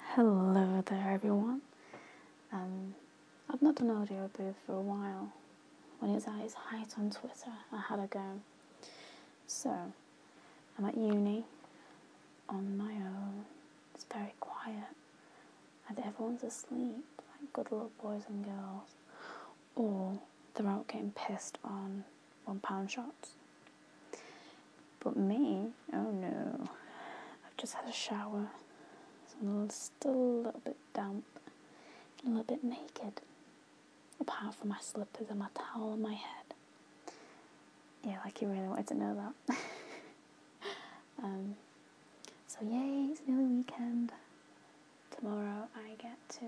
Hello there, everyone. I've not done audio booth for a while. When it was at its height on Twitter, I had a go. So, I'm at uni, on my own. It's very quiet, and everyone's asleep, like good little boys and girls. Or they're out getting pissed on £1 shots. But me, oh no, I've just had a shower. So I'm still a little bit damp, a little bit naked. Apart from my slippers and my towel on my head. Yeah, like you really wanted to know that. So yay, it's nearly weekend. Tomorrow I get to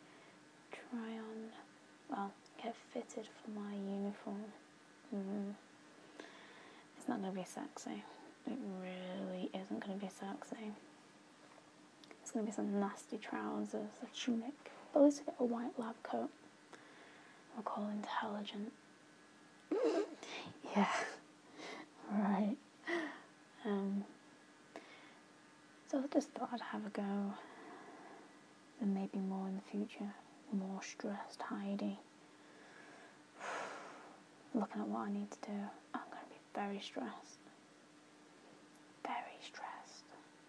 get fitted for my uniform. It's not going to be sexy. It really isn't going to be sexy. It's going to be some nasty trousers, a tunic, but at least I get a white lab coat. I'll call intelligent. Yeah, right. So I just thought I'd have a go, and maybe more in the future. More stressed Heidi. Looking at what I need to do, I'm going to be very stressed. Very stressed.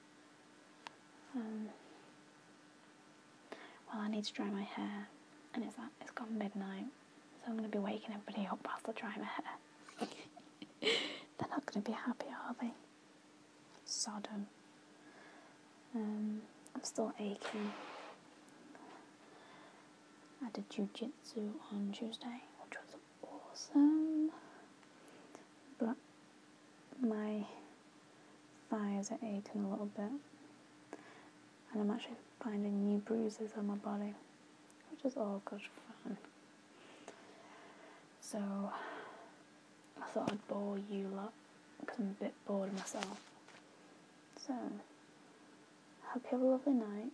Well, I need to dry my hair, and it's gone midnight, so I'm going to be waking everybody up whilst I dry my hair. They're not going to be happy, are they? Sodom. I'm still aching. I did jiu-jitsu on Tuesday, which was awesome. But my thighs are aching a little bit. And I'm actually finding new bruises on my body, which is all good fun. So I thought I'd bore you lot, because I'm a bit bored of myself. So, hope you have a lovely night.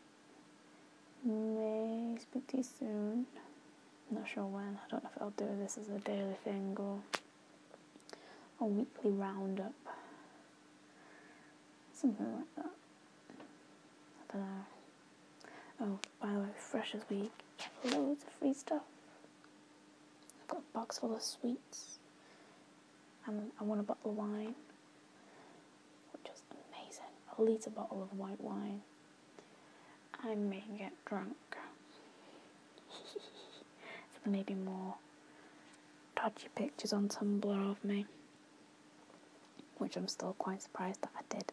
May speak to you soon. I'm not sure when. I don't know if I'll do this as a daily thing or a weekly roundup. Something like that. I don't know. Oh, by the way, Freshers Week, loads of free stuff. I've got a box full of sweets. And I won a bottle of wine, which was amazing. A litre bottle of white wine. I may get drunk. So there may be more dodgy pictures on Tumblr of me, which I'm still quite surprised that I did.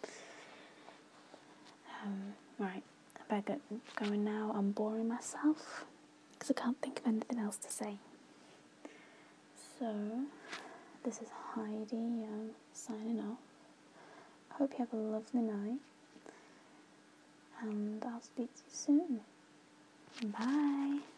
Right, I better get going now. I'm boring myself because I can't think of anything else to say. So, this is Heidi signing off. I hope you have a lovely night, and I'll speak to you soon. Bye.